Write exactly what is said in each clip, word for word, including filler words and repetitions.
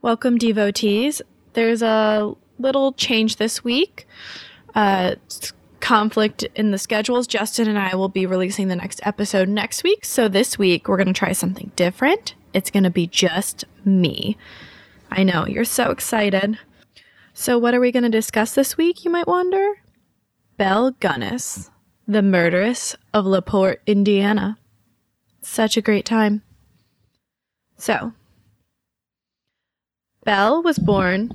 Welcome, devotees. There's a little change this week. Uh, conflict in the schedules. Justin and I will be releasing the next episode next week. So this week, we're going to try something different. It's going to be just me. I know, you're so excited. So what are we going to discuss this week, you might wonder? Belle Gunness, the murderess of LaPorte, Indiana. Such a great time. So, Belle was born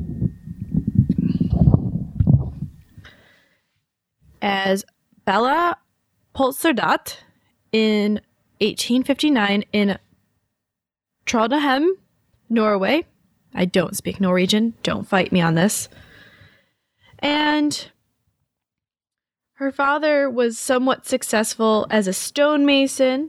as Bella Polserdot in eighteen fifty-nine in Trondheim, Norway. I don't speak Norwegian. Don't fight me on this. And her father was somewhat successful as a stonemason.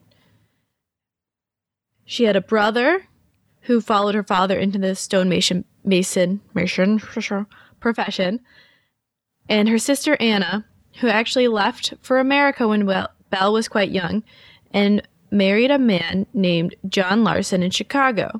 She had a brother who followed her father into the stonemason mason, mason profession, and her sister Anna, who actually left for America when Belle was quite young, and married a man named John Larson in Chicago.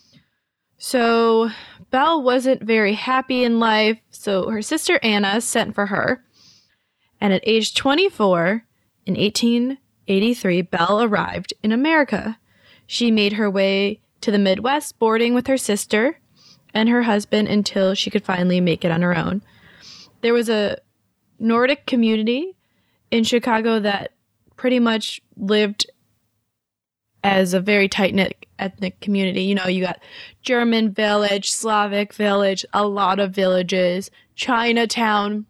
So Belle wasn't very happy in life, so her sister Anna sent for her, and at age twenty-four, in eighteen eighty-three, Belle arrived in America. She made her way to the Midwest, boarding with her sister and her husband until she could finally make it on her own. There was a Nordic community in Chicago that pretty much lived as a very tight-knit ethnic community. You know, you got German village, Slavic village, a lot of villages, Chinatown.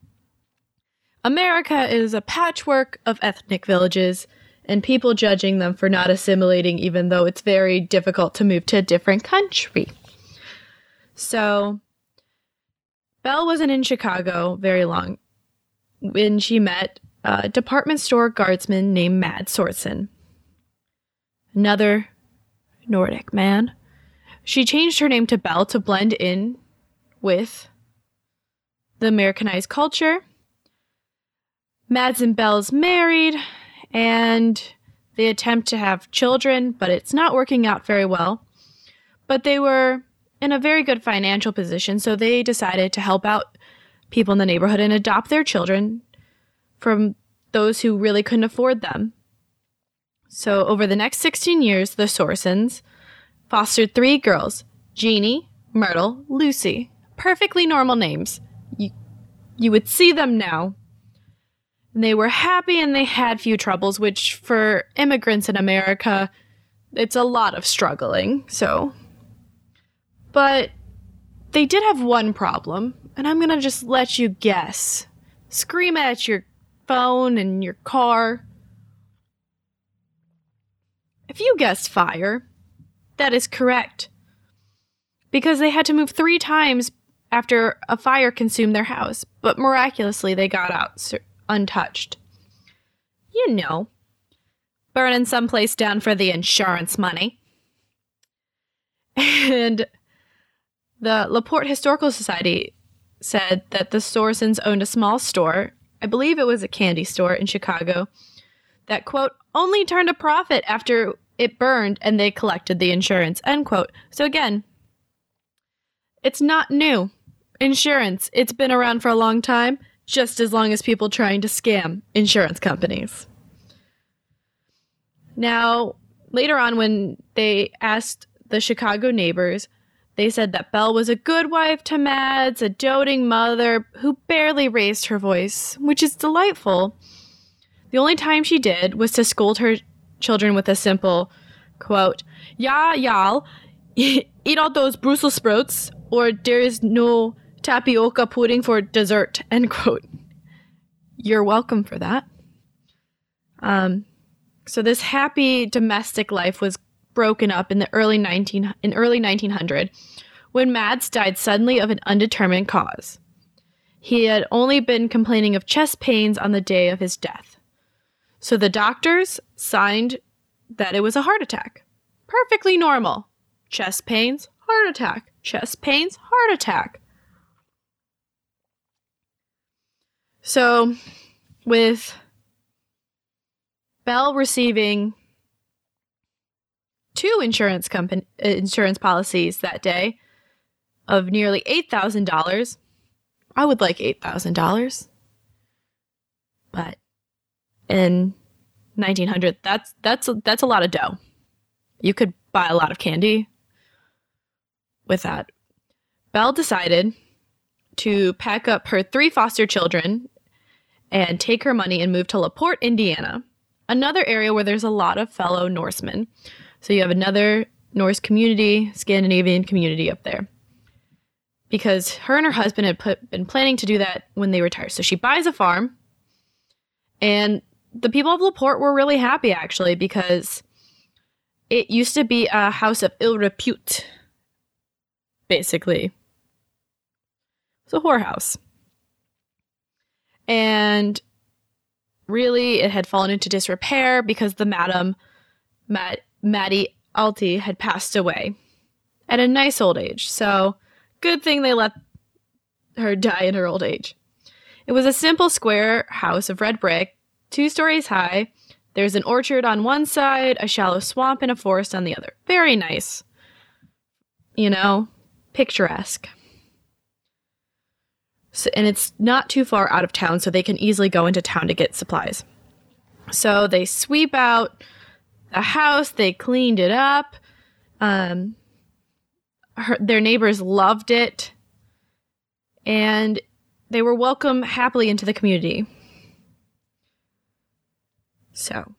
America is a patchwork of ethnic villages and people judging them for not assimilating, even though it's very difficult to move to a different country. So, Belle wasn't in Chicago very long when she met a department store guardsman named Mad Sorensen, another Nordic man. She changed her name to Belle to blend in with the Americanized culture. Mads and Belle's married, and they attempt to have children, but it's not working out very well. But they were in a very good financial position, so they decided to help out people in the neighborhood and adopt their children from those who really couldn't afford them. So over the next sixteen years, the Sorensens fostered three girls, Jeannie, Myrtle, Lucy. Perfectly normal names. You, you would see them now. They were happy and they had few troubles, which for immigrants in America, it's a lot of struggling, so. But they did have one problem, and I'm gonna just let you guess. Scream at your phone and your car. If you guessed fire, that is correct. Because they had to move three times after a fire consumed their house, but miraculously they got out untouched. You know, burning someplace down for the insurance money. And the LaPorte Historical Society said that the Sorensens owned a small store, I believe it was a candy store in Chicago, that, quote, only turned a profit after it burned and they collected the insurance, end quote. So again, it's not new. Insurance, it's been around for a long time. Just as long as people trying to scam insurance companies. Now, later on when they asked the Chicago neighbors, they said that Belle was a good wife to Mads, a doting mother who barely raised her voice, which is delightful. The only time she did was to scold her children with a simple, quote, "Ja, y'all, eat all those Brussels sprouts, or there is no tapioca pudding for dessert," end quote. You're welcome for that. Um, so this happy domestic life was broken up in the early nineteen in early nineteen hundred when Mads died suddenly of an undetermined cause. He had only been complaining of chest pains on the day of his death. So the doctors signed that it was a heart attack. Perfectly normal. Chest pains, heart attack. Chest pains, heart attack. So, with Belle receiving two insurance company insurance policies that day, of nearly eight thousand dollars. I would like eight thousand dollars. But in nineteen hundred, that's that's that's a lot of dough. You could buy a lot of candy with that. Belle decided to pack up her three foster children and take her money and move to LaPorte, Indiana, another area where there's a lot of fellow Norsemen. So you have another Norse community, Scandinavian community up there. Because her and her husband had put, been planning to do that when they retired. So she buys a farm, and the people of LaPorte were really happy, actually, because it used to be a house of ill repute, basically. It's a whorehouse. And really, it had fallen into disrepair because the madam, Matt, Maddie Alty, had passed away at a nice old age. So, good thing they let her die in her old age. It was a simple square house of red brick, two stories high. There's an orchard on one side, a shallow swamp, and a forest on the other. Very nice. You know, picturesque. So, and it's not too far out of town, so they can easily go into town to get supplies. So they sweep out the house, they cleaned it up. Um, her, their neighbors loved it, and they were welcomed happily into the community. So,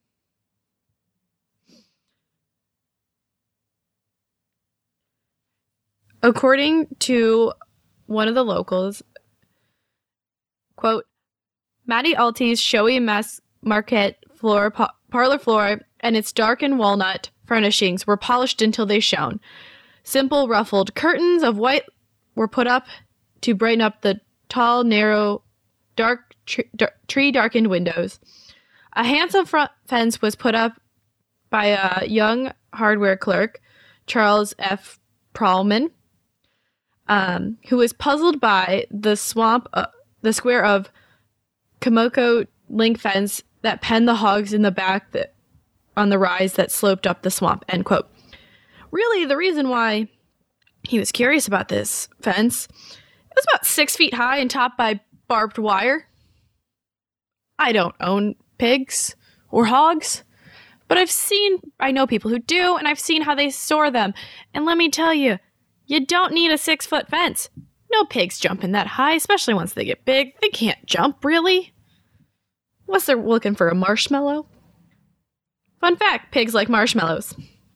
according to one of the locals, quote, Maddie Alty's showy mess market floor, pa- parlor floor and its darkened walnut furnishings were polished until they shone. Simple ruffled curtains of white were put up to brighten up the tall, narrow, dark tre- dar- tree-darkened windows. A handsome front fence was put up by a young hardware clerk, Charles F. Prallman, um, who was puzzled by the swamp, uh, the square of Komoko link fence that penned the hogs in the back that, on the rise that sloped up the swamp, end quote. Really, the reason why he was curious about this fence, it was about six feet high and topped by barbed wire. I don't own pigs or hogs, but I've seen, I know people who do, and I've seen how they store them. And let me tell you, you don't need a six foot fence. No pigs jumping that high, especially once they get big. They can't jump, really. Unless they're looking for a marshmallow. Fun fact, pigs like marshmallows.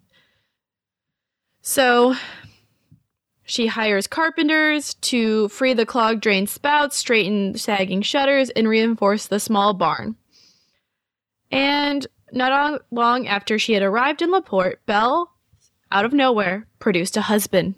So, she hires carpenters to free the clogged drain spouts, straighten sagging shutters, and reinforce the small barn. And not long after she had arrived in LaPorte, Belle, out of nowhere, produced a husband.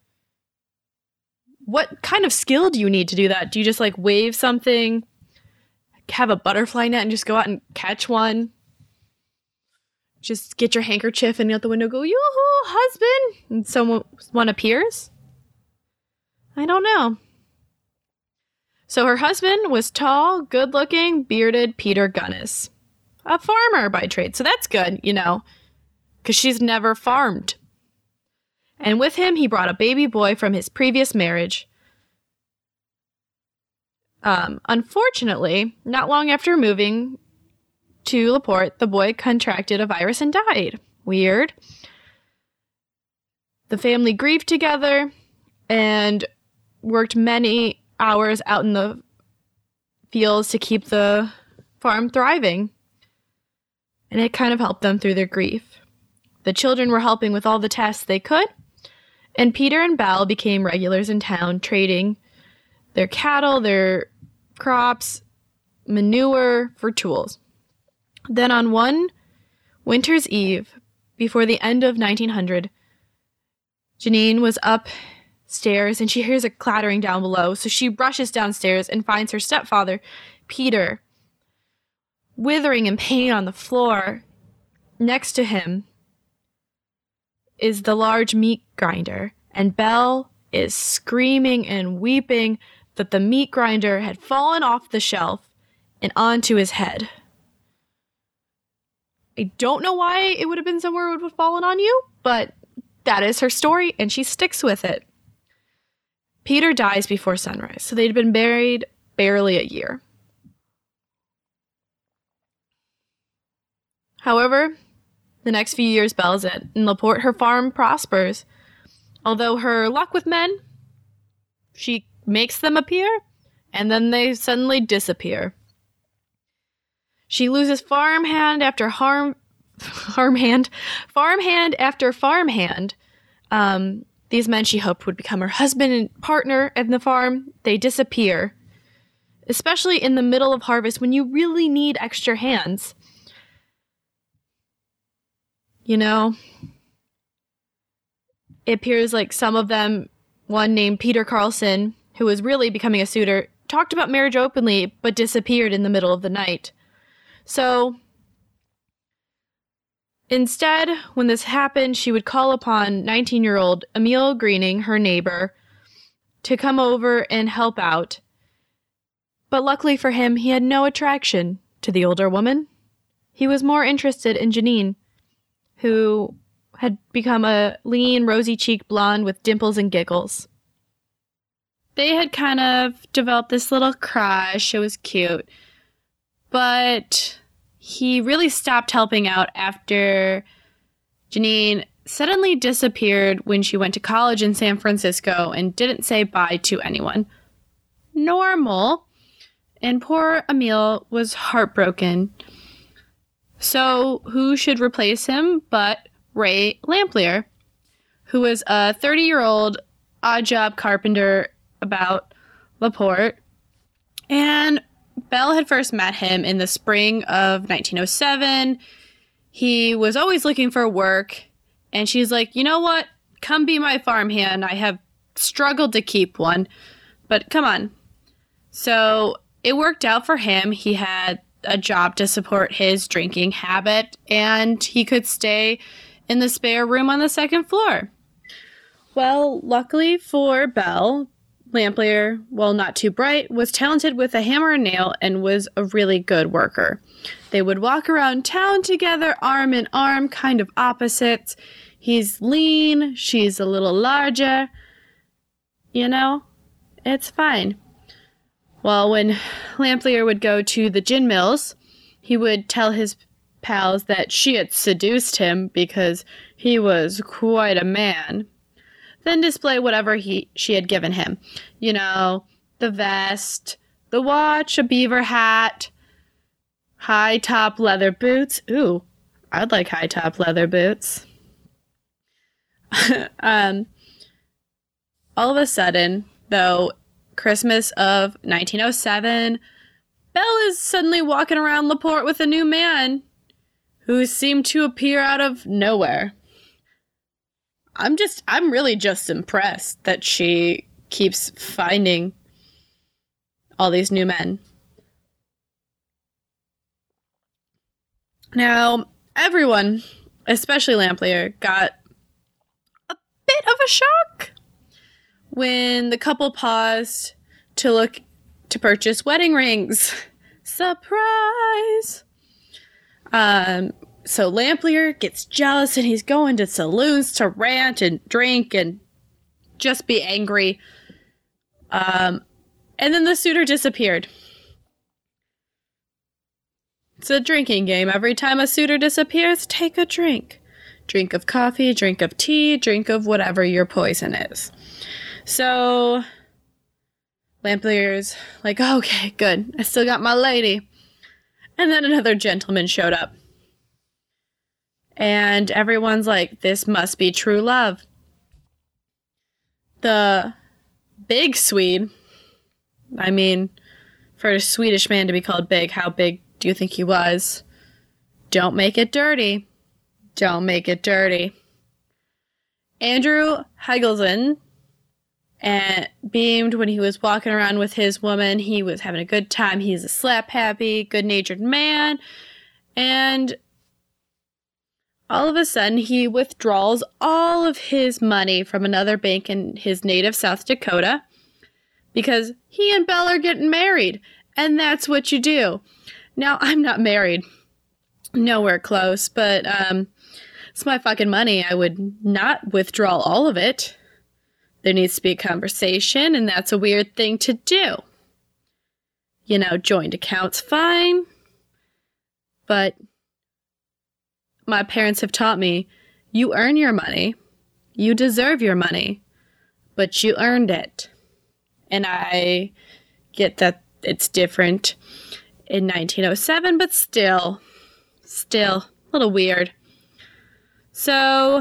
What kind of skill do you need to do that? Do you just, like, wave something, have a butterfly net, and just go out and catch one? Just get your handkerchief and out the window go, yoo-hoo, husband! And someone one appears? I don't know. So her husband was tall, good-looking, bearded Peter Gunnis. A farmer by trade, so that's good, you know, because she's never farmed. And with him, he brought a baby boy from his previous marriage. Um, unfortunately, not long after moving to LaPorte, the boy contracted a virus and died. Weird. The family grieved together and worked many hours out in the fields to keep the farm thriving. And it kind of helped them through their grief. The children were helping with all the tasks they could, and Peter and Belle became regulars in town, trading their cattle, their crops, manure for tools. Then on one winter's eve, before the end of nineteen hundred, Janine was upstairs and she hears a clattering down below, so she rushes downstairs and finds her stepfather, Peter, withering in pain on the floor. Next to him is the large meat grinder, and Belle is screaming and weeping that the meat grinder had fallen off the shelf and onto his head. I don't know why it would have been somewhere it would have fallen on you, but that is her story, and she sticks with it. Peter dies before sunrise, so they'd been married barely a year. However, the next few years Belle's in Laporte, her farm prospers. Although her luck with men, she makes them appear, and then they suddenly disappear. She loses farmhand after harm, farmhand, farmhand after farmhand. Um, these men she hoped would become her husband and partner in the farm, they disappear. Especially in the middle of harvest when you really need extra hands. You know, it appears like some of them, one named Peter Carlson, who was really becoming a suitor, talked about marriage openly, but disappeared in the middle of the night. So, instead, when this happened, she would call upon nineteen-year-old Emil Greening, her neighbor, to come over and help out. But luckily for him, he had no attraction to the older woman. He was more interested in Janine, who had become a lean, rosy-cheeked blonde with dimples and giggles. They had kind of developed this little crush. It was cute. But he really stopped helping out after Janine suddenly disappeared when she went to college in San Francisco and didn't say bye to anyone. Normal. And poor Emil was heartbroken. So who should replace him but Ray Lamplier, who was a thirty-year-old odd-job carpenter about Laporte. And Belle had first met him in the spring of nineteen oh seven. He was always looking for work, and she's like, you know what? Come be my farmhand. I have struggled to keep one, but come on. So it worked out for him. He had a job to support his drinking habit, and he could stay in the spare room on the second floor. Well, luckily for Belle, Lamplier, while not too bright, was talented with a hammer and nail and was a really good worker. They would walk around town together, arm in arm, kind of opposites. He's lean, she's a little larger. You know, it's fine. Well, when Lamplier would go to the gin mills, he would tell his pals that she had seduced him because he was quite a man. Then display whatever he she had given him. You know, the vest, the watch, a beaver hat, high-top leather boots. Ooh, I'd like high-top leather boots. um, all of a sudden, though, Christmas of nineteen oh seven, Belle is suddenly walking around Laporte with a new man who seemed to appear out of nowhere. I'm just, I'm really just impressed that she keeps finding all these new men. Now, everyone, especially Lamplier, got a bit of a shock when the couple paused to look to purchase wedding rings. Surprise! Um, so Lamplier gets jealous and he's going to saloons to rant and drink and just be angry. Um, and then the suitor disappeared. It's a drinking game. Every time a suitor disappears, take a drink. Drink of coffee, drink of tea, drink of whatever your poison is. So Lamplier's like, okay, good. I still got my lady. And then another gentleman showed up. And everyone's like, this must be true love. The big Swede, I mean, for a Swedish man to be called big, how big do you think he was? Don't make it dirty. Don't make it dirty. Andrew Hegelson and beamed when he was walking around with his woman. He was having a good time. He's a slap-happy, good-natured man. And all of a sudden, he withdraws all of his money from another bank in his native South Dakota because he and Belle are getting married. And that's what you do. Now, I'm not married. Nowhere close. But um, it's my fucking money. I would not withdraw all of it. there needs to be a conversation, and that's a weird thing to do. You know, joint accounts, fine. But my parents have taught me, you earn your money, you deserve your money, but you earned it. And I get that it's different in nineteen oh seven, but still, still a little weird. So,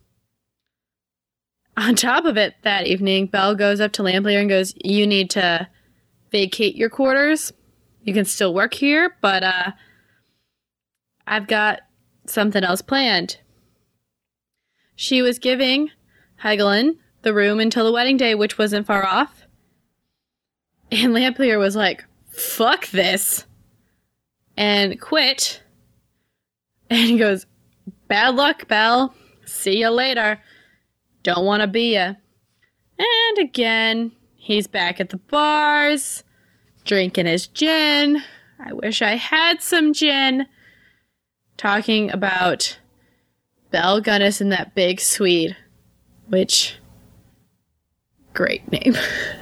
on top of it, that evening, Belle goes up to Lamplier and goes, you need to vacate your quarters. You can still work here, but uh, I've got something else planned. She was giving Helgelin the room until the wedding day, which wasn't far off. And Lamplier was like, fuck this. And quit. And he goes, bad luck, Belle. See you later. Don't want to be ya. And again, he's back at the bars, drinking his gin. I wish I had some gin. Talking about Belle Gunness and that big Swede, which, great name.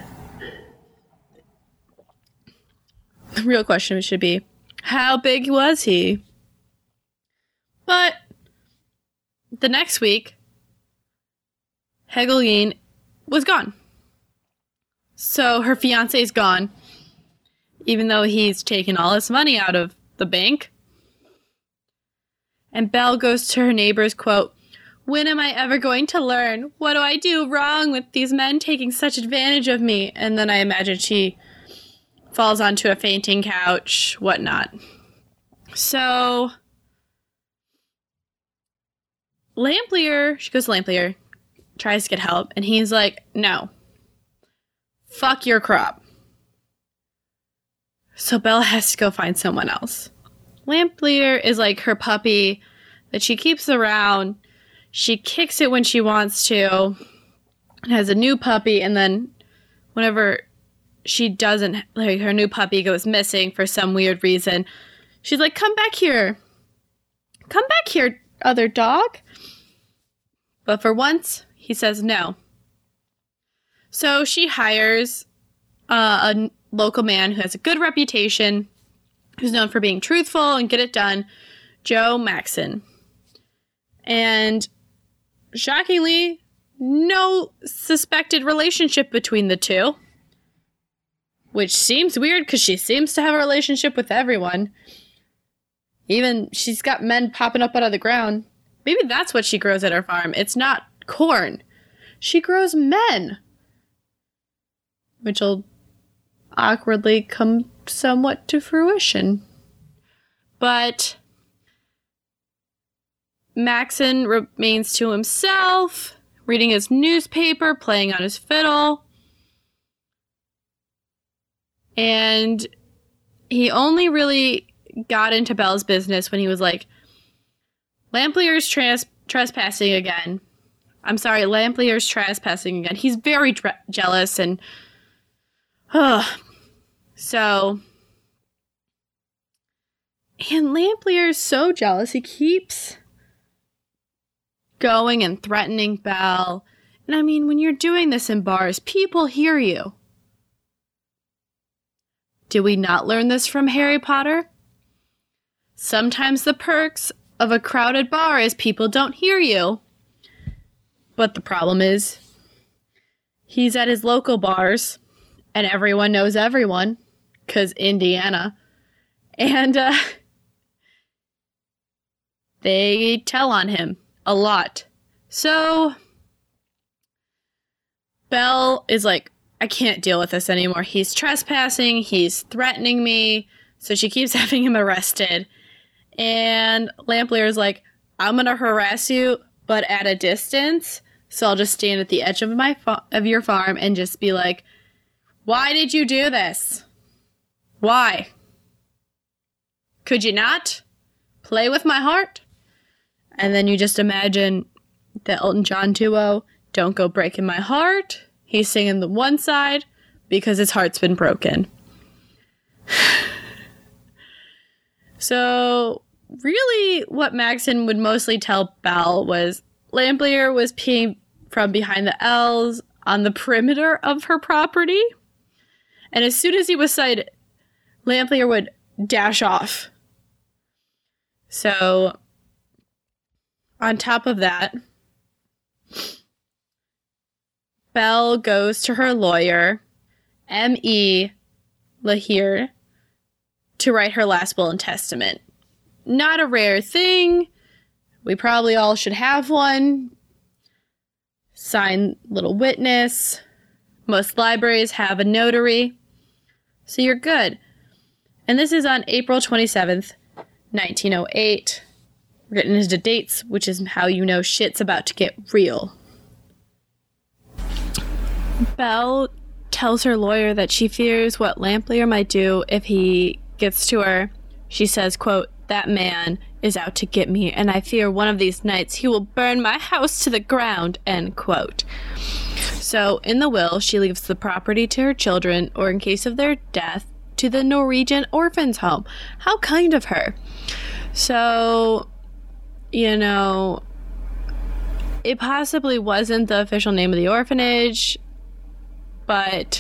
The real question should be, how big was he? But the next week, Helgelin was gone. So her fiancé is gone, even though he's taken all his money out of the bank. And Belle goes to her neighbors, quote, when am I ever going to learn? What do I do wrong with these men taking such advantage of me? And then I imagine she falls onto a fainting couch, whatnot. So, Lamplier, she goes to Lamplier, tries to get help, and he's like, no. Fuck your crop. So Belle has to go find someone else. Lamplier is like her puppy that she keeps around. She kicks it when she wants to, and has a new puppy, and then whenever she doesn't, like her new puppy goes missing for some weird reason, she's like, come back here. Come back here, other dog. But for once, he says no. So she hires uh, a local man who has a good reputation, who's known for being truthful and get it done, Joe Maxon. And shockingly, no suspected relationship between the two. Which seems weird because she seems to have a relationship with everyone. Even she's got men popping up out of the ground. Maybe that's what she grows at her farm. It's not corn. She grows men. Which will awkwardly come somewhat to fruition. But Maxon remains to himself, reading his newspaper, playing on his fiddle. And he only really got into Belle's business when he was like, Lamplier's tras- trespassing again. I'm sorry, Lamplier's trespassing again. He's very tre- jealous and... Uh, so... And Lamplier's so jealous, he keeps going and threatening Belle. And I mean, when you're doing this in bars, people hear you. Did we not learn this from Harry Potter? Sometimes the perks of a crowded bar is people don't hear you. But the problem is, he's at his local bars, and everyone knows everyone, because Indiana. And uh, they tell on him a lot. So, Belle is like, I can't deal with this anymore. He's trespassing. He's threatening me. So she keeps having him arrested. And Lamplier is like, I'm going to harass you, but at a distance. So I'll just stand at the edge of my fa- of your farm and just be like, why did you do this? Why? Could you not play with my heart? And then you just imagine the Elton John duo, Don't Go Breaking My Heart. He's singing the one side because his heart's been broken. So, really, what Maxon would mostly tell Belle was Lamplier was peeing from behind the L's on the perimeter of her property. And as soon as he was sighted, Lamplier would dash off. So, on top of that, Belle goes to her lawyer, M E Lahire, to write her last will and testament. Not a rare thing. We probably all should have one. Sign little witness. Most libraries have a notary. So you're good. And this is on April twenty-seventh, nineteen oh eight. We're getting into dates, which is how you know shit's about to get real. Belle tells her lawyer that she fears what Lamplier might do if he gets to her. She says, quote, "That man is out to get me, and I fear one of these nights he will burn my house to the ground," end quote. So, in the will, she leaves the property to her children, or in case of their death, to the Norwegian Orphans Home. How kind of her. So, you know, it possibly wasn't the official name of the orphanage, but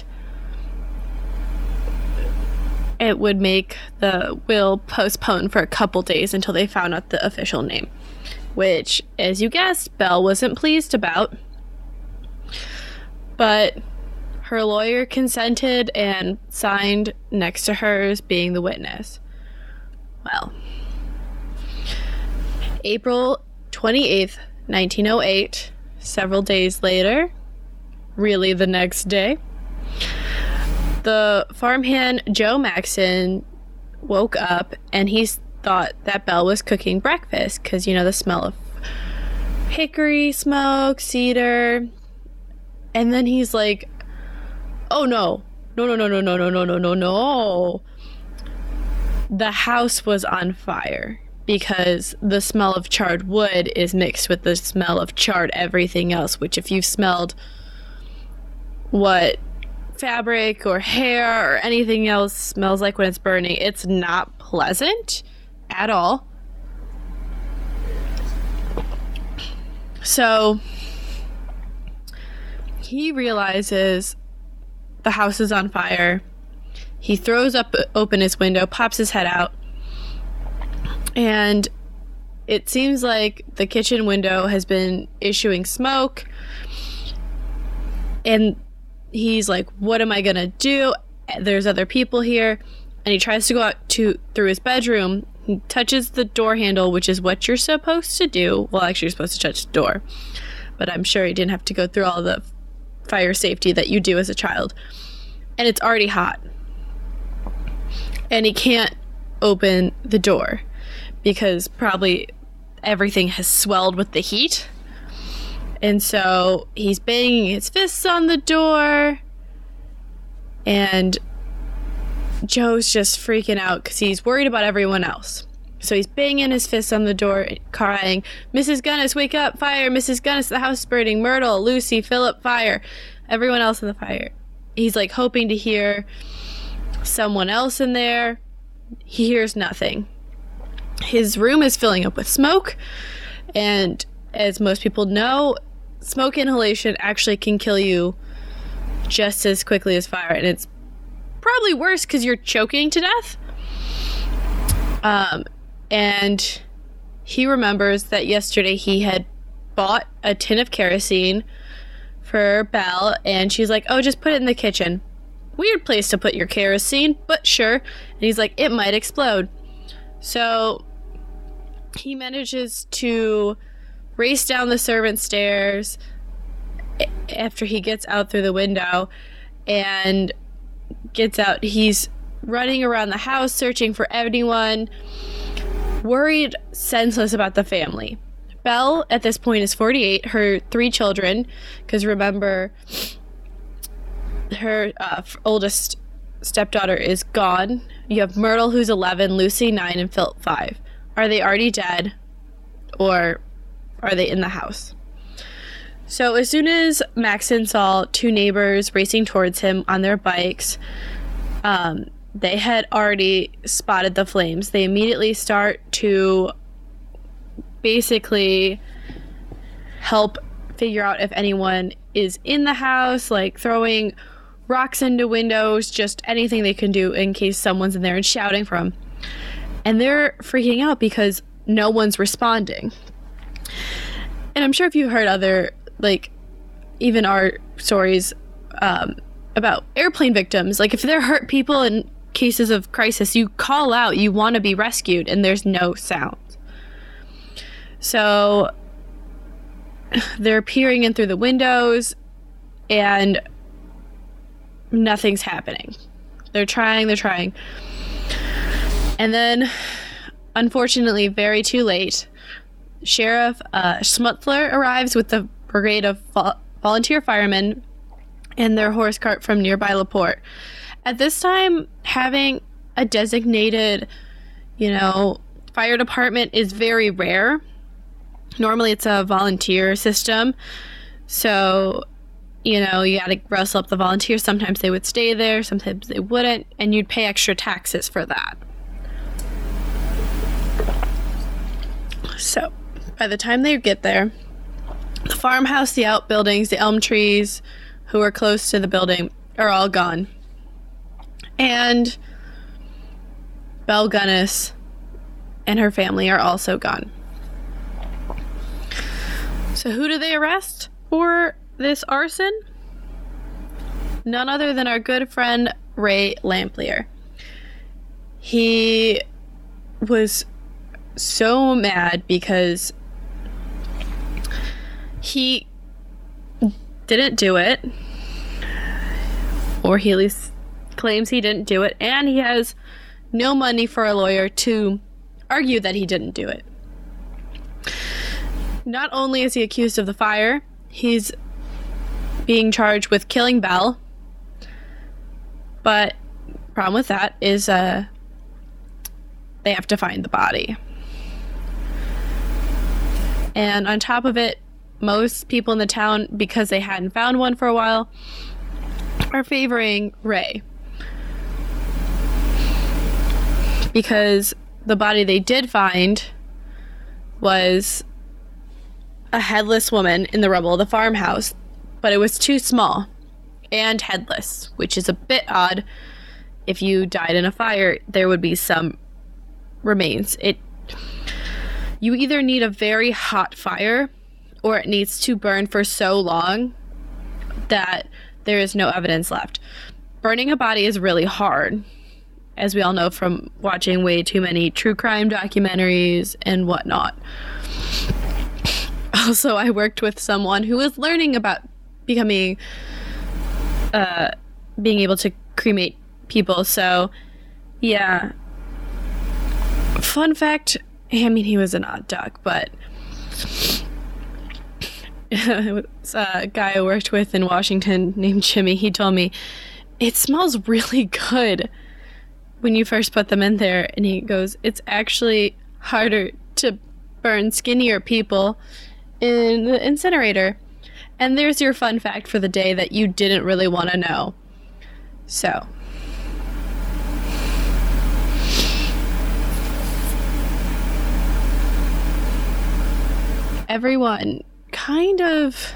it would make the will postponed for a couple days until they found out the official name, which, as you guessed, Belle wasn't pleased about. But her lawyer consented and signed next to hers, being the witness. Well, April twenty-eighth, nineteen oh eight, several days later, really the next day, the farmhand Joe Maxson woke up and he thought that Belle was cooking breakfast because, you know, the smell of hickory smoke, cedar. And then he's like, oh no, no, no, no, no, no, no, no, no, no, no. The house was on fire because the smell of charred wood is mixed with the smell of charred everything else, which if you've smelled what fabric or hair or anything else smells like when it's burning, it's not pleasant at all. So he realizes the house is on fire. He throws up open his window, pops his head out, and it seems like the kitchen window has been issuing smoke. And he's like, what am I gonna do? There's other people here. And he tries to go out to through his bedroom. He touches the door handle, which is what you're supposed to do. Well, actually, you're supposed to touch the door. But I'm sure he didn't have to go through all the fire safety that you do as a child. And it's already hot. And he can't open the door because probably everything has swelled with the heat. And so he's banging his fists on the door. And Joe's just freaking out because he's worried about everyone else. So he's banging his fists on the door, crying, "Missus Gunness, wake up! Fire! Missus Gunness, the house is burning! Myrtle, Lucy, Philip, fire!" Everyone else in the fire. He's like hoping to hear someone else in there. He hears nothing. His room is filling up with smoke. And as most people know, smoke inhalation actually can kill you just as quickly as fire. And it's probably worse because you're choking to death. Um, and he remembers that yesterday he had bought a tin of kerosene for Belle, and she's like, oh, just put it in the kitchen. Weird place to put your kerosene, but sure. And he's like, it might explode. So he manages to race down the servant stairs after he gets out through the window and gets out. He's running around the house searching for anyone, worried senseless about the family. Belle at this point is forty-eight, her three children, because remember, her uh, oldest stepdaughter is gone. You have Myrtle, who's eleven, Lucy, nine, and Philip, five. Are they already dead, or are they in the house? So as soon as Maxson saw two neighbors racing towards him on their bikes, um, they had already spotted the flames. They immediately start to basically help figure out if anyone is in the house, like throwing rocks into windows, just anything they can do in case someone's in there, and shouting for them. And they're freaking out because no one's responding. And I'm sure if you heard other, like, even our stories um, about airplane victims, like if they're hurt people in cases of crisis, you call out, you want to be rescued, and there's no sound. So they're peering in through the windows, and nothing's happening. They're trying, they're trying. And then, unfortunately, very too late, Sheriff uh, Schmutzler arrives with the brigade of vo- volunteer firemen and their horse cart from nearby LaPorte. At this time, having a designated, you know, fire department is very rare. Normally, it's a volunteer system. So, you know, you got to rustle up the volunteers. Sometimes they would stay there, sometimes they wouldn't, and you'd pay extra taxes for that. So, by the time they get there, the farmhouse, the outbuildings, the elm trees who are close to the building are all gone. And Belle Gunness and her family are also gone. So who do they arrest for this arson? None other than our good friend Ray Lamplier. He was so mad because he didn't do it, or he at least claims he didn't do it, and he has no money for a lawyer to argue that he didn't do it. Not only is he accused of the fire, he's being charged with killing Belle, but the problem with that is uh, they have to find the body. And on top of it, most people in the town, because they hadn't found one for a while, are favoring Ray. Because the body they did find was a headless woman in the rubble of the farmhouse, but it was too small and headless, which is a bit odd. If you died in a fire, there would be some remains. It you either need a very hot fire, or it needs to burn for so long that there is no evidence left. Burning a body is really hard, as we all know from watching way too many true crime documentaries and whatnot. Also, I worked with someone who was learning about becoming, uh, being able to cremate people, so, yeah. Fun fact, I mean, he was an odd duck, but it was a guy I worked with in Washington named Jimmy. He told me, it smells really good when you first put them in there, and he goes, it's actually harder to burn skinnier people in the incinerator. And there's your fun fact for the day that you didn't really want to know. So, everyone kind of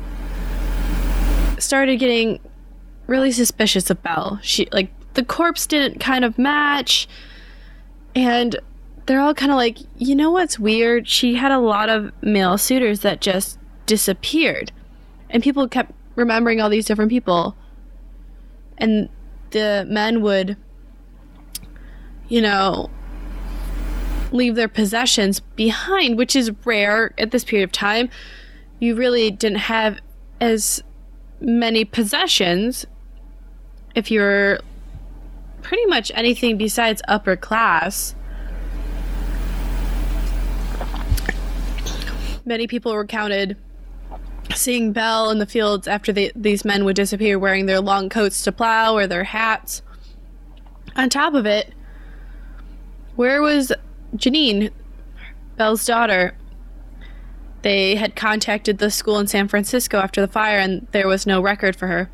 started getting really suspicious of Belle. She, like, the corpse didn't kind of match, and they're all kind of like, you know what's weird? She had a lot of male suitors that just disappeared, and people kept remembering all these different people, and the men would, you know, leave their possessions behind, which is rare at this period of time. You really didn't have as many possessions if you're pretty much anything besides upper class. Many people recounted seeing Belle in the fields after they, these men would disappear, wearing their long coats to plow or their hats. On top of it, where was Janine, Belle's daughter? They had contacted the school in San Francisco after the fire, and there was no record for her.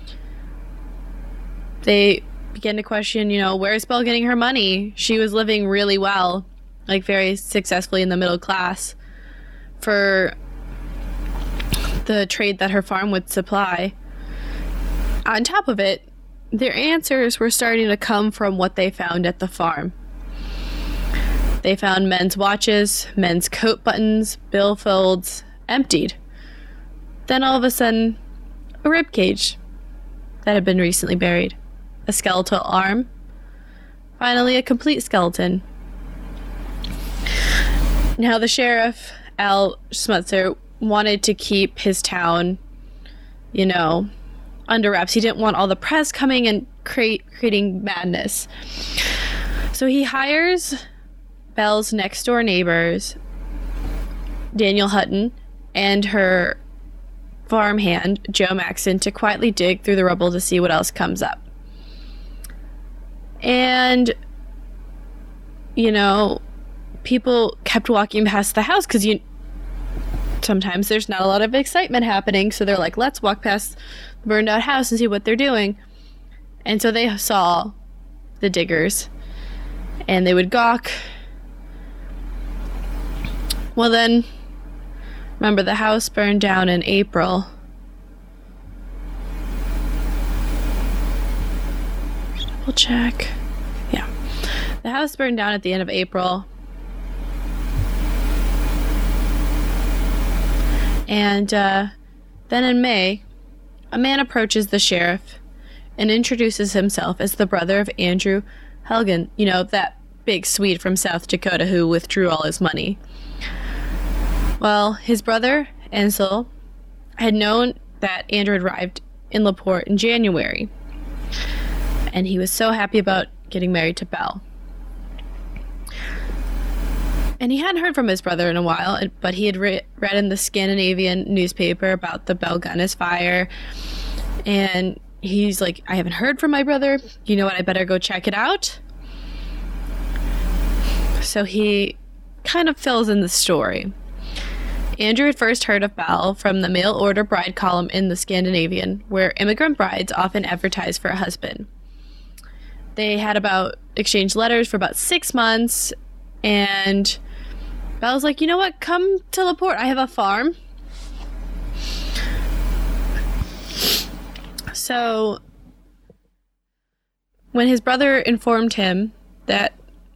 They began to question, you know, where's Belle getting her money? She was living really well, like very successfully in the middle class. For the trade that her farm would supply. On top of it, their answers were starting to come from what they found at the farm. They found men's watches, men's coat buttons, billfolds, emptied. Then all of a sudden, a rib cage that had been recently buried, a skeletal arm, finally a complete skeleton. Now the sheriff, Al Schmutzer, wanted to keep his town, you know, under wraps. He didn't want all the press coming and create, creating madness. So he hires Belle's next door neighbors, Daniel Hutton, and her farmhand, Joe Maxon, to quietly dig through the rubble to see what else comes up. And, you know, people kept walking past the house because you sometimes there's not a lot of excitement happening, so they're like, let's walk past the burned out house and see what they're doing. And so they saw the diggers, and they would gawk. Well then, remember, the house burned down in April. Double check. Yeah. The house burned down at the end of April. And uh, then in May, a man approaches the sheriff and introduces himself as the brother of Andrew Helgen, you know, that big Swede from South Dakota who withdrew all his money. Well, his brother, Ansel, had known that Andrew had arrived in LaPorte in January, and he was so happy about getting married to Belle. And he hadn't heard from his brother in a while, but he had re- read in the Scandinavian newspaper about the Belle Gunness fire, and he's like, I haven't heard from my brother. You know what? I better go check it out. So he kind of fills in the story. Andrew had first heard of Belle from the mail order bride column in the Scandinavian, where immigrant brides often advertised for a husband. They had about exchanged letters for about six months, and Belle's like, you know what? Come to LaPorte. I have a farm. So when his brother informed him that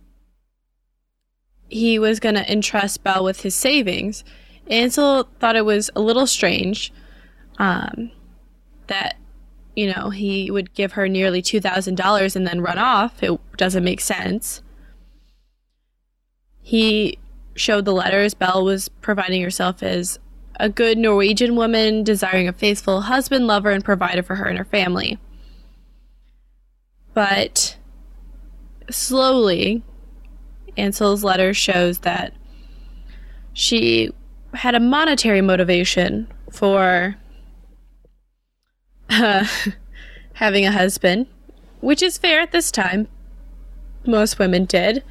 he was going to entrust Belle with his savings, Ansel thought it was a little strange um, that, you know, he would give her nearly two thousand dollars and then run off. It doesn't make sense. He showed the letters. Belle was providing herself as a good Norwegian woman, desiring a faithful husband, lover, and provider for her and her family. But slowly, Ansel's letter shows that she had a monetary motivation for uh, having a husband, which is fair at this time. Most women did.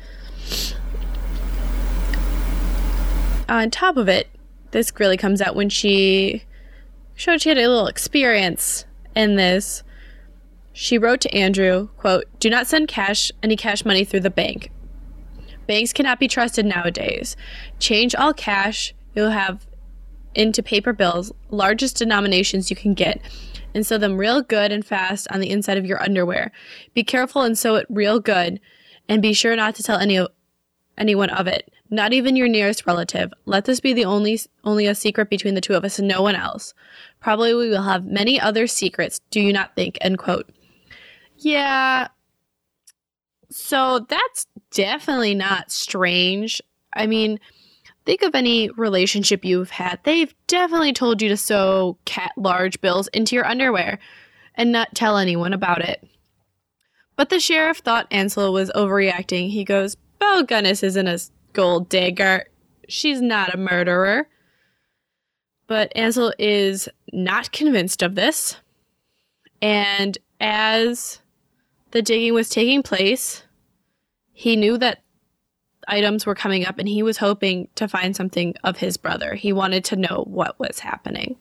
On top of it, this really comes out when she showed she had a little experience in this. She wrote to Andrew, quote, "Do not send cash, any cash money through the bank. Banks cannot be trusted nowadays. Change all cash you'll have into paper bills, largest denominations you can get, and sew them real good and fast on the inside of your underwear. Be careful and sew it real good, and be sure not to tell any anyone of it, not even your nearest relative. Let this be the only only a secret between the two of us and no one else. Probably we will have many other secrets, do you not think?" End quote. Yeah, so that's definitely not strange. I mean, think of any relationship you've had. They've definitely told you to sew cat large bills into your underwear and not tell anyone about it. But the sheriff thought Ansel was overreacting. He goes, "Belle Gunness isn't a gold digger. She's not a murderer." But Ansel is not convinced of this. And as the digging was taking place, he knew that items were coming up, and he was hoping to find something of his brother. He wanted to know what was happening.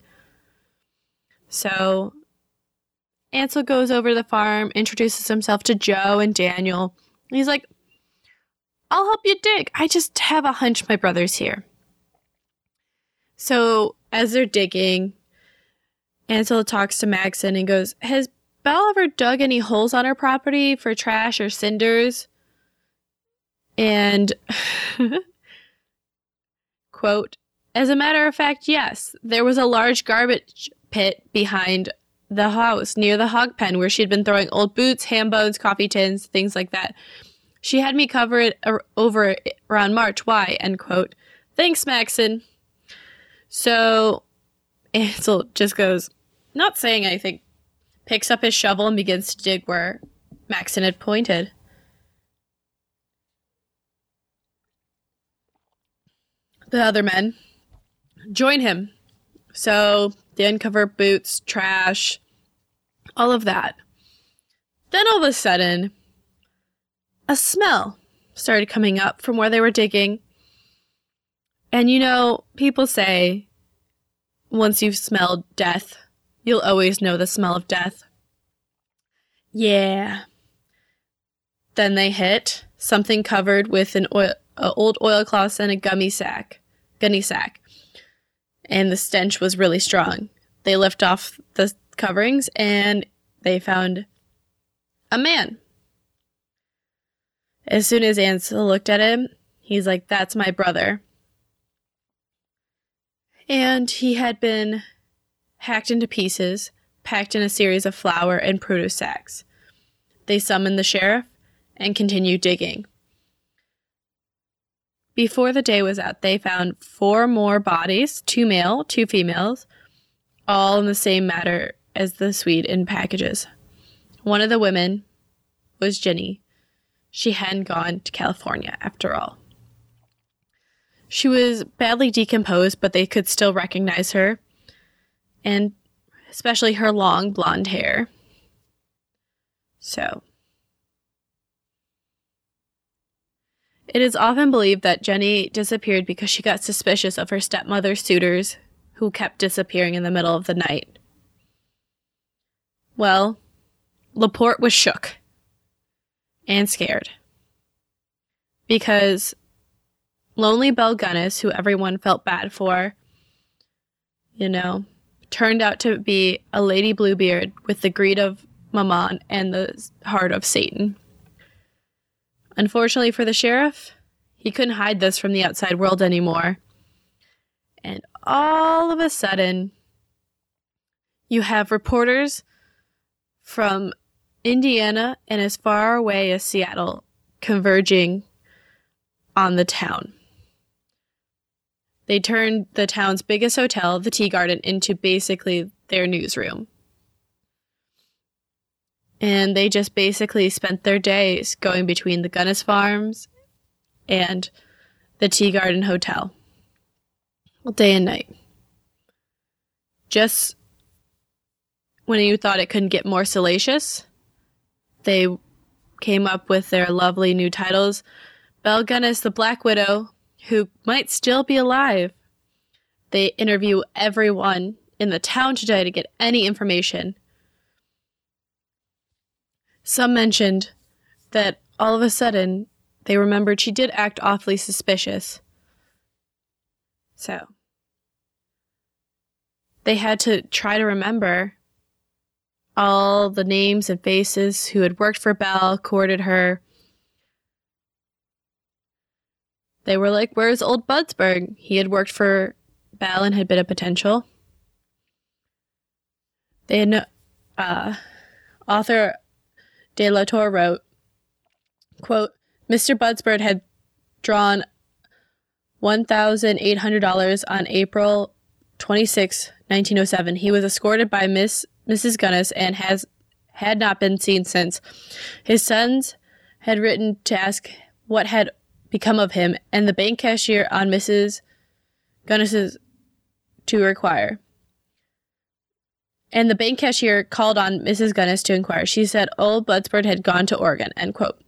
So Ansel goes over to the farm, introduces himself to Joe and Daniel. He's like, "I'll help you dig. I just have a hunch my brother's here." So as they're digging, Ansel talks to Maxon and goes, has Belle ever dug any holes on her property for trash or cinders? And, quote, as a matter of fact, yes, there was a large garbage pit behind the house near the hog pen where she'd been throwing old boots, ham bones, coffee tins, things like that. She had me cover it ar- over around March. Why? End quote. Thanks, Maxon. So Ansel just goes, not saying anything, picks up his shovel and begins to dig where Maxon had pointed. The other men join him. So they uncover boots, trash, all of that. Then all of a sudden, a smell started coming up from where they were digging. And you know, people say once you've smelled death, you'll always know the smell of death. Yeah. Then they hit something covered with an oil, uh, old oilcloth and a gummy sack, gunny sack. And the stench was really strong. They lift off the coverings and they found a man. As soon as Ansel looked at him, he's like, that's my brother. And he had been hacked into pieces, packed in a series of flour and produce sacks. They summoned the sheriff and continued digging. Before the day was out, they found four more bodies, two male, two females, all in the same matter as the Swede in packages. One of the women was Jenny. She hadn't gone to California after all. She was badly decomposed, but they could still recognize her, and especially her long blonde hair. So, it is often believed that Jenny disappeared because she got suspicious of her stepmother's suitors who kept disappearing in the middle of the night. Well, Laporte was shook and scared because lonely Belle Gunness, who everyone felt bad for, you know, turned out to be a Lady Bluebeard with the greed of Mammon and the heart of Satan. Unfortunately for the sheriff, he couldn't hide this from the outside world anymore. And all of a sudden, you have reporters from Indiana and as far away as Seattle converging on the town. They turned the town's biggest hotel, the Tea Garden, into basically their newsroom. And they just basically spent their days going between the Gunness Farms and the Tea Garden Hotel. Day and night. Just when you thought it couldn't get more salacious, they came up with their lovely new titles. Belle Gunness, the Black Widow, who might still be alive. They interview everyone in the town today to get any information. Some mentioned that all of a sudden they remembered she did act awfully suspicious. So they had to try to remember all the names and faces who had worked for Belle, courted her. They were like, where's old Budsberg? He had worked for Belle and had been a potential. They had no, uh, author De La Torre wrote, quote, Mister Budsberg had drawn one thousand eight hundred dollars on April twenty-sixth, nineteen oh seven. He was escorted by Miss Missus Gunness and has had not been seen since. His sons had written to ask what had become of him, and the bank cashier on Missus Gunness's to inquire. And the bank cashier called on Missus Gunness to inquire. She said old Budsberg had gone to Oregon, end quote.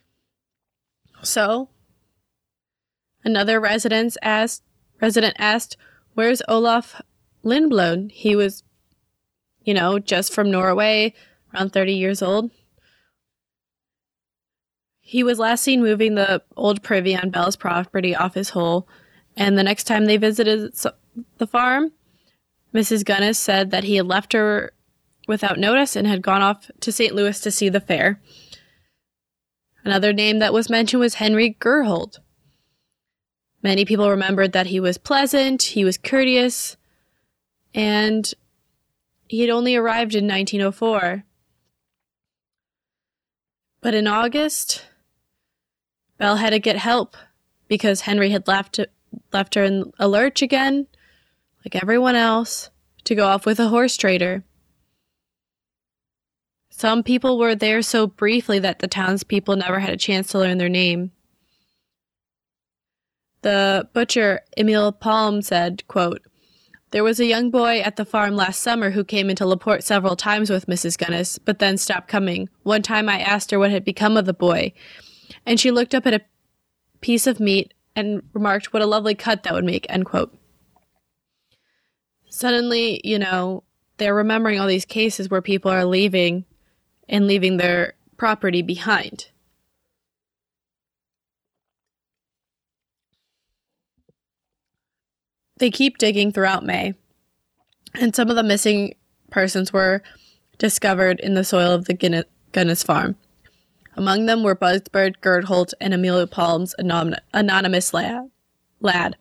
So, another residence asked, resident asked, where's Olaf Lindblom? He was, you know, just from Norway, around thirty years old. He was last seen moving the old privy on Belle's property off his hole, and the next time they visited the farm, Missus Gunness said that he had left her without notice and had gone off to Saint Louis to see the fair. Another name that was mentioned was Henry Gerhold. Many people remembered that he was pleasant, he was courteous, and he had only arrived in nineteen oh four. But in August, Belle had to get help because Henry had left left her in a lurch again, like everyone else, to go off with a horse trader. Some people were there so briefly that the townspeople never had a chance to learn their name. The butcher, Emile Palm, said, quote, "There was a young boy at the farm last summer who came into Laporte several times with Missus Gunness, but then stopped coming. One time I asked her what had become of the boy, and she looked up at a piece of meat and remarked what a lovely cut that would make," end quote. Suddenly, you know, they're remembering all these cases where people are leaving and leaving their property behind. They keep digging throughout May, and some of the missing persons were discovered in the soil of the Gunness, Gunness farm. Among them were Buzzbird Gerhold and Emilio Palm's anon- anonymous lad. lad.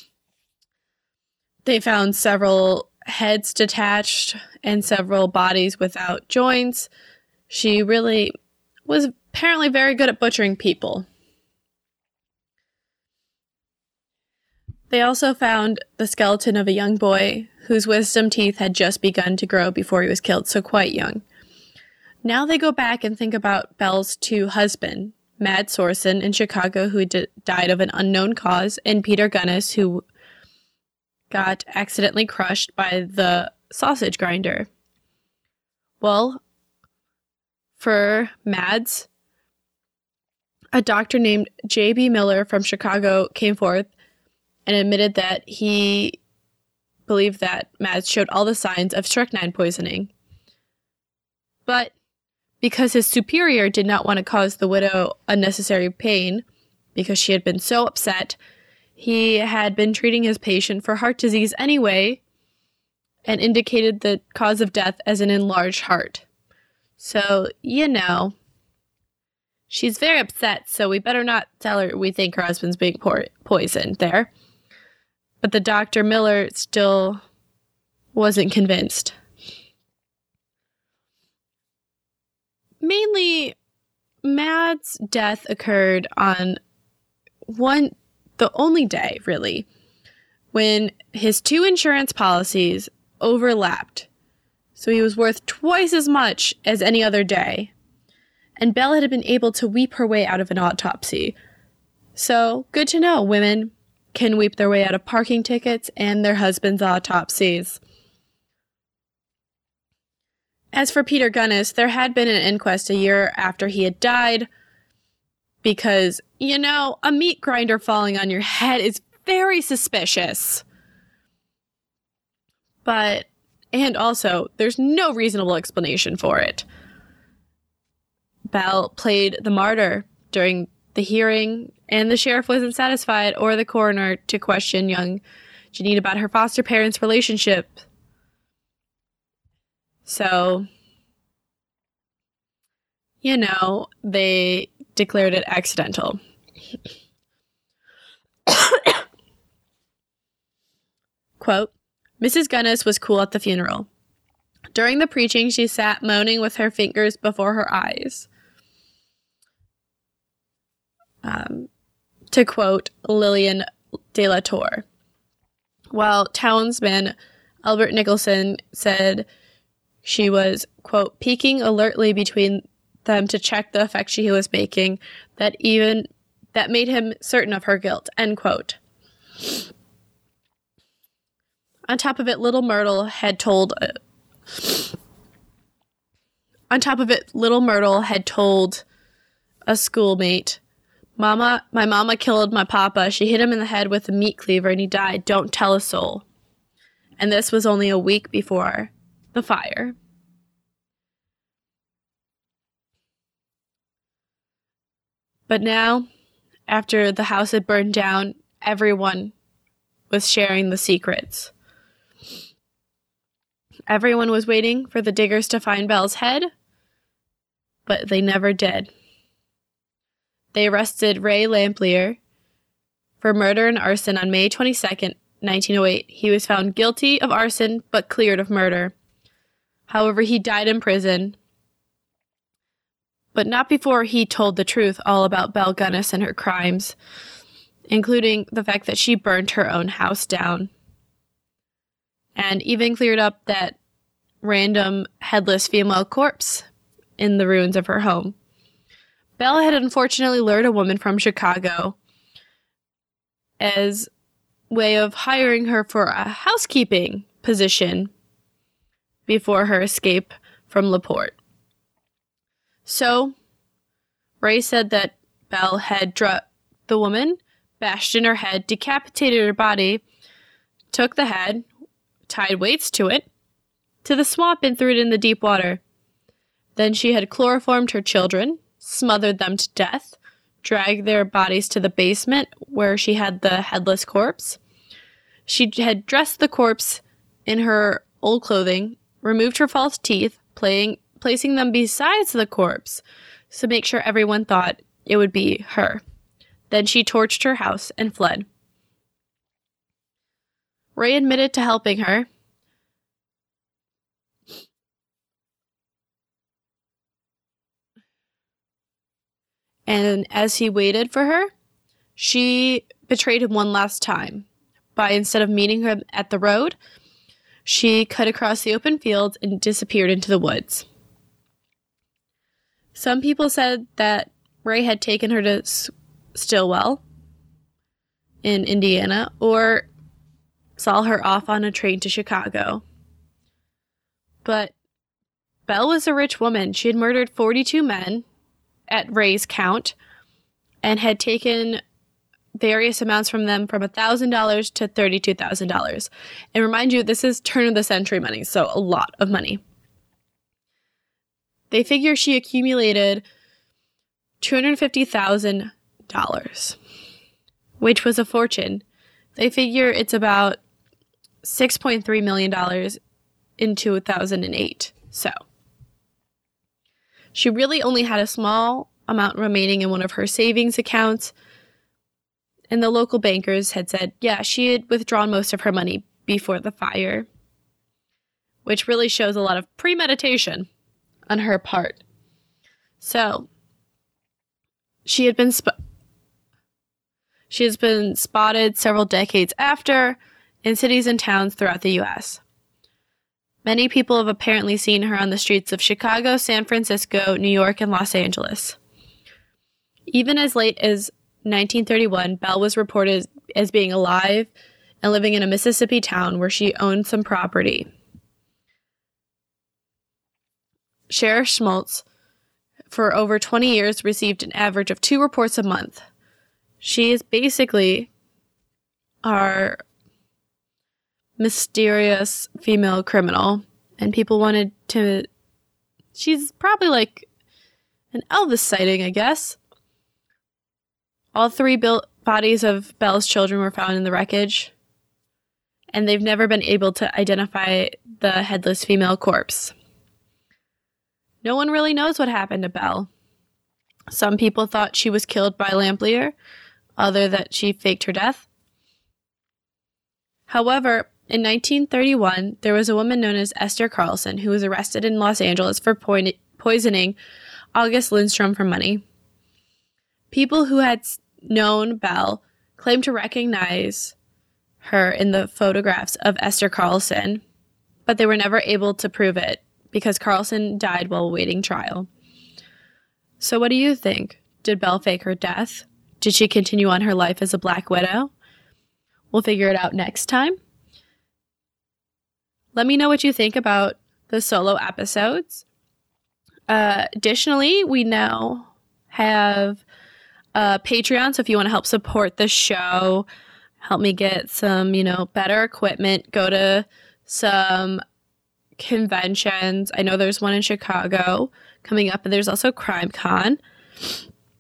They found several heads detached and several bodies without joints. She really was apparently very good at butchering people. They also found the skeleton of a young boy whose wisdom teeth had just begun to grow before he was killed, so quite young. Now they go back and think about Belle's two husbands, Mad Sorsen in Chicago, who d- died of an unknown cause, and Peter Gunness, who got accidentally crushed by the sausage grinder. Well, for Mads, a doctor named J B Miller from Chicago came forth and admitted that he believed that Mads showed all the signs of strychnine poisoning. But because his superior did not want to cause the widow unnecessary pain, because she had been so upset, he had been treating his patient for heart disease anyway, and indicated the cause of death as an enlarged heart. So, you know, she's very upset, so we better not tell her we think her husband's being po- poisoned there. But the Doctor Miller still wasn't convinced. Mainly, Mad's death occurred on one, the only day, really, when his two insurance policies overlapped. So he was worth twice as much as any other day. And Belle had been able to weep her way out of an autopsy. So, good to know, women can weep their way out of parking tickets and their husbands' autopsies. As for Peter Gunness, there had been an inquest a year after he had died because, you know, a meat grinder falling on your head is very suspicious. But, and also, there's no reasonable explanation for it. Belle played the martyr during the hearing, and the sheriff wasn't satisfied, or the coroner, to question young Janine about her foster parents' relationship. So, you know, they declared it accidental. Quote, Missus Gunness was cool at the funeral. During the preaching, she sat moaning with her fingers before her eyes. Um, to quote Lillian de la Tour. While townsman Albert Nicholson said she was, quote, peeking alertly between them to check the effect she was making, that even that made him certain of her guilt, end quote. On top of it, little Myrtle had told uh, on top of it, little Myrtle had told a schoolmate, Mama, my mama killed my papa. She hit him in the head with a meat cleaver and he died. Don't tell a soul. And this was only a week before the fire. But now, after the house had burned down, everyone was sharing the secrets. Everyone was waiting for the diggers to find Belle's head, but they never did. They arrested Ray Lamplier for murder and arson on May twenty-second, nineteen oh eight. He was found guilty of arson, but cleared of murder. However, he died in prison, but not before he told the truth all about Belle Gunness and her crimes, including the fact that she burned her own house down, and even cleared up that random headless female corpse in the ruins of her home. Belle had unfortunately lured a woman from Chicago as way of hiring her for a housekeeping position before her escape from LaPorte. So, Ray said that Belle had drugged the woman, bashed in her head, decapitated her body, took the head, tied weights to it, to the swamp and threw it in the deep water. Then she had chloroformed her children, smothered them to death, dragged their bodies to the basement where she had the headless corpse. She had dressed the corpse in her old clothing, removed her false teeth, playing, placing them beside the corpse to make sure everyone thought it would be her. Then she torched her house and fled. Ray admitted to helping her. And as he waited for her, she betrayed him one last time by, instead of meeting him at the road, she cut across the open fields and disappeared into the woods. Some people said that Ray had taken her to S- Stillwell in Indiana or saw her off on a train to Chicago. But Belle was a rich woman. She had murdered forty-two men at Ray's count and had taken various amounts from them from one thousand dollars to thirty-two thousand dollars. And remind you, this is turn of the century money, so a lot of money. They figure she accumulated two hundred fifty thousand dollars, which was a fortune. They figure it's about six point three million dollars in two thousand eight. So she really only had a small amount remaining in one of her savings accounts. And the local bankers had said, yeah, she had withdrawn most of her money before the fire, which really shows a lot of premeditation on her part. So she had been sp- she has been spotted several decades after in cities and towns throughout the U S. Many people have apparently seen her on the streets of Chicago, San Francisco, New York, and Los Angeles. Even as late as nineteen thirty-one, Belle was reported as being alive and living in a Mississippi town where she owned some property. Sheriff Schmaltz, for over twenty years, received an average of two reports a month. She is basically our mysterious female criminal, and people wanted to... She's probably like an Elvis sighting, I guess. All three bil- bodies of Belle's children were found in the wreckage, and they've never been able to identify the headless female corpse. No one really knows what happened to Belle. Some people thought she was killed by Lamplier, other that she faked her death. However, in nineteen thirty-one, there was a woman known as Esther Carlson who was arrested in Los Angeles for po- poisoning August Lindstrom for money. People who had known Belle claimed to recognize her in the photographs of Esther Carlson, but they were never able to prove it because Carlson died while awaiting trial. So what do you think? Did Belle fake her death? Did she continue on her life as a Black Widow? We'll figure it out next time. Let me know what you think about the solo episodes. Uh, additionally, we now have a Patreon, so if you want to help support the show, help me get some, you know, better equipment, go to some conventions. I know there's one in Chicago coming up, and there's also CrimeCon.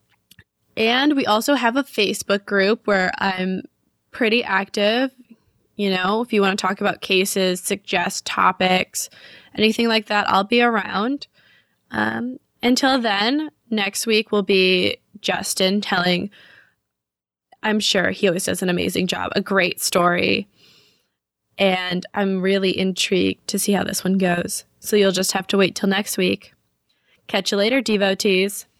And we also have a Facebook group where I'm pretty active You know, if you want to talk about cases, suggest topics, anything like that, I'll be around. Um, until then, next week will be Justin telling, I'm sure he always does an amazing job, a great story. And I'm really intrigued to see how this one goes. So you'll just have to wait till next week. Catch you later, devotees.